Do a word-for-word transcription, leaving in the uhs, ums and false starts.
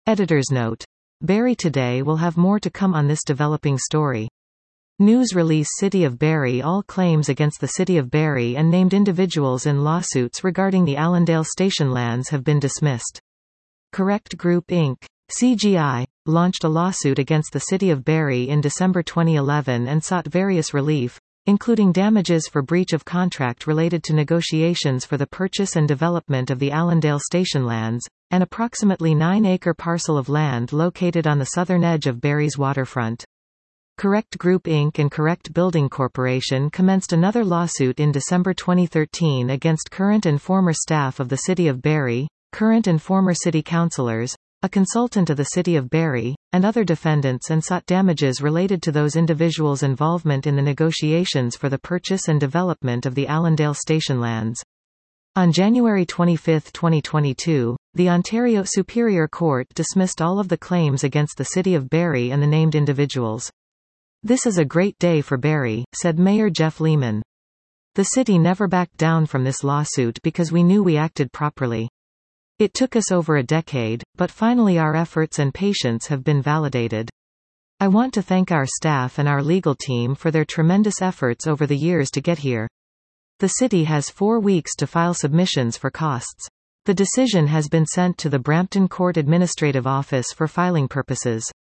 Editor's note. Barrie Today will have more to come on this developing story. News release City of Barrie. All claims against the City of Barrie and named individuals in lawsuits regarding the Allendale station lands have been dismissed. Correct Group Incorporated. C G I, launched a lawsuit against the City of Barrie in December twenty eleven and sought various relief, including damages for breach of contract related to negotiations for the purchase and development of the Allendale station lands, an approximately nine-acre parcel of land located on the southern edge of Barrie's waterfront. Correct Group Incorporated and Correct Building Corporation commenced another lawsuit in December twenty thirteen against current and former staff of the City of Barrie, current and former city councillors, a consultant of the City of Barrie, and other defendants, and sought damages related to those individuals' involvement in the negotiations for the purchase and development of the Allendale station lands. On January twenty-fifth twenty twenty-two, the Ontario Superior Court dismissed all of the claims against the City of Barrie and the named individuals. "This is a great day for Barrie," said Mayor Jeff Lehman. "The city never backed down from this lawsuit because we knew we acted properly. It took us over a decade, but finally our efforts and patience have been validated. I want to thank our staff and our legal team for their tremendous efforts over the years to get here. The city has four weeks to file submissions for costs. The decision has been sent to the Brampton Court Administrative Office for filing purposes.